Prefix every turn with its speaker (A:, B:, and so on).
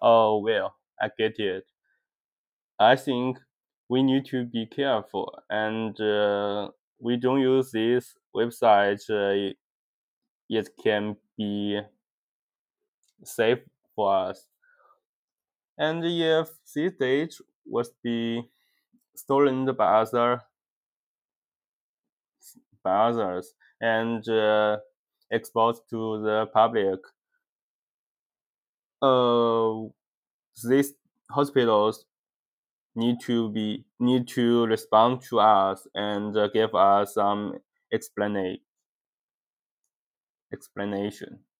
A: Oh, well, I get it. I think we need to be careful and we don't use this website. It can be safe for us. And if this data was be stolen by others and exposed to the public, uh, these hospitals need to respond to us and give us some explanation.